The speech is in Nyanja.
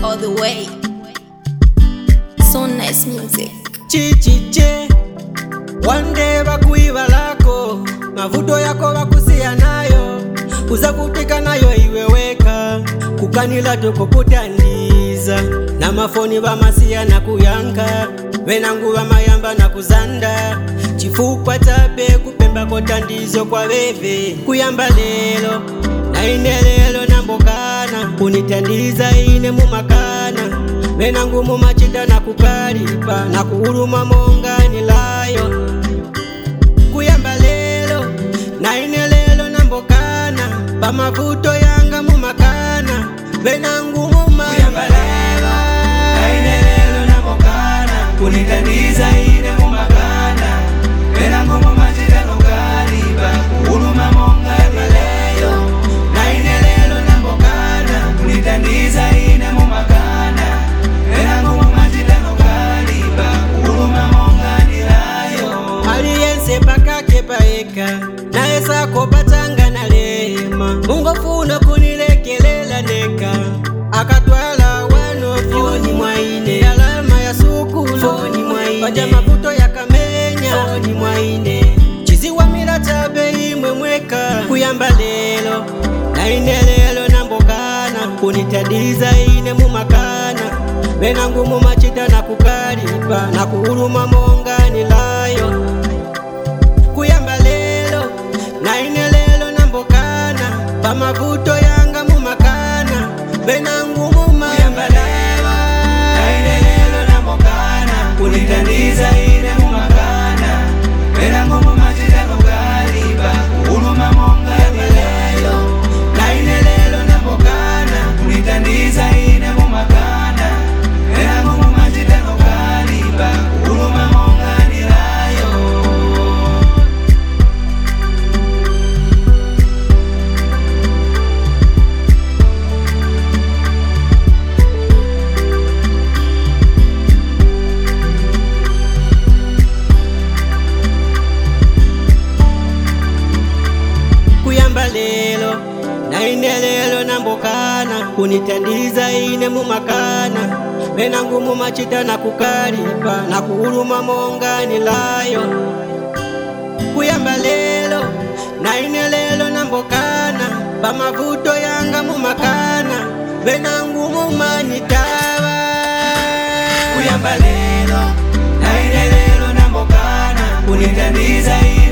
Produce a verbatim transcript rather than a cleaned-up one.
all the way. So nice music. Chichiche one day bakuiba lako, mavuto yako bakusia nayo, uza kutika nayo iweweka, kukanila toko kutandiza, na mafoni bamasia na kuyanka, wenangu bamayamba na kuzanda, chifukwa tabe kupemba kotandizo kwa bebe, kuyamba lelo, na ine lelo nambokana, unitandiza ine mumakana, wenangu mumachita na kukalipa, na kuhuruma monga nilayo, kuyamba lelo, na ine lelo nambokana, bamavuto yanga mumakana, wenangu muma kuyamba lelo, na ine lelo nambokana, unitandiza ine mumakana, wenangu mumachita na kukalipa, kuhuruma monga nilayo, na ine lelo nambokana, unitandiza ine mumakana, wenangu mumachita na kukalipa, kuhuruma monga nilayo. Aliyense pakake paeka, nae sako patanga na lema, Mungu funa kunilekelela neka, akatwala wano foni mwaine, alama ya sukulu foni mwaine, paja mavuto ya kamenya foni mwaine, chiziwa mila tabe imwe mweka, kuyamba lelo, na ine lelo nambokana, kunitadiza ine mumakana, wenangu mumachita na kukalipa, na kuhuruma monga nilayo, kuyamba lelo, na ine lelo nambokana, pamavuto yanga mumakana, wenangu muma kuyamba lelo, na ine lelo nambokana, kunitadiza ine mumakana, wenangu mumachita na kukalipa, kuhuruma monga nilayo, na ine lelo nambokana, kunitadiza ine mumakana, wenangu mumachita na kukalipa, kuhuruma monga nilayo. Kuyamba lelo, na ine lelo nambokana, kunitandiza ine mumakana, wenangu mumachita na kukalipa, na kuhuruma monga nilayo, kuyamba lelo, na ine lelo nambokana, pamavuto yanga mumakana, wenangu mumanitawa, kuyamba lelo, na ine lelo nambokana, kunitandiza ine